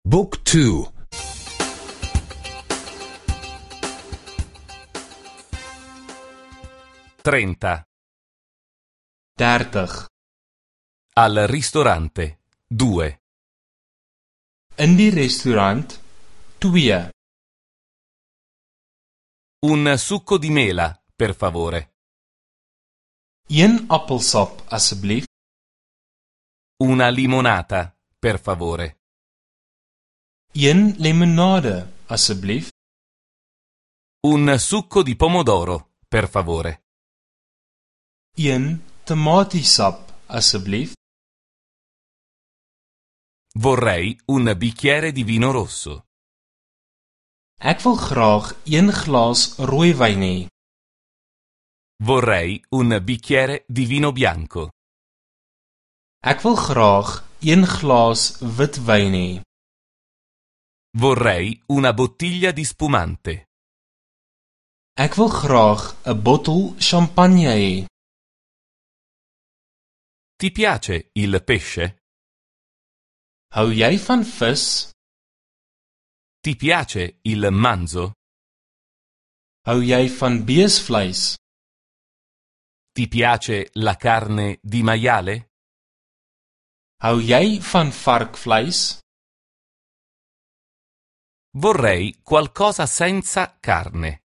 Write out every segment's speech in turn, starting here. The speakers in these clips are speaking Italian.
Book 2. 30. 30. Al ristorante 2. In die restaurant 2. Un succo di mela, per favore. 1 appelsap asseblief. Una limonata, per favore. 1 limonade asseblief. Un succo di pomodoro, per favore. 1 tomatiesap asseblief. Vorrei un bicchiere di vino rosso. Ek wil graag 1 glas rooiwyn hê. Vorrei un bicchiere di vino bianco. Ek wil graag 1 glas witwyn hê. Vorrei una bottiglia di spumante. Ek wil graag 'n bottel champagne hê. Ti piace il pesce? Hou jy van vis? Ti piace il manzo? Hou jy van beesvleis? Ti piace la carne di maiale? Hou jy van varkvleis? Vorrei qualcosa senza carne.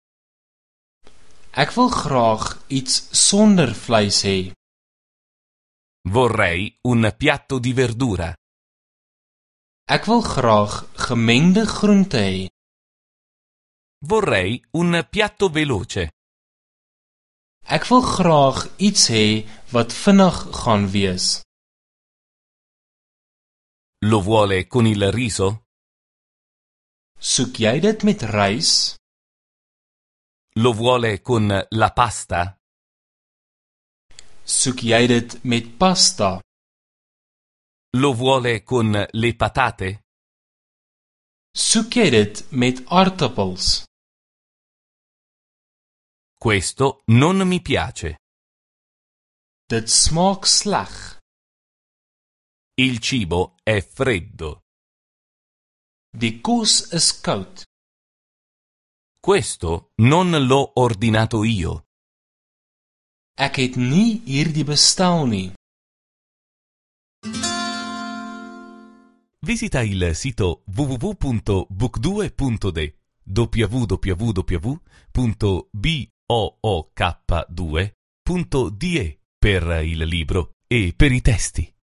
Ek wil graag iets sonder vleis hê. Vorrei un piatto di verdura. Ek wil graag gemengde groente hê. Vorrei un piatto veloce. Ek wil graag iets hê wat vinnig gaan wees. Lo vuole con il riso? Soek jy dit met rys? Lo vuole con la pasta? Soek jy dit met pasta? Lo vuole con le patate? Soek jy dit met aartappels? Questo non mi piace. Dit smaak sleg. Il cibo è freddo. Die kos is koud. Questo non l'ho ordinato io. Ek het nie hierdie bestel nie. Visita il sito www.book2.de www.book2.de per il libro e per i testi.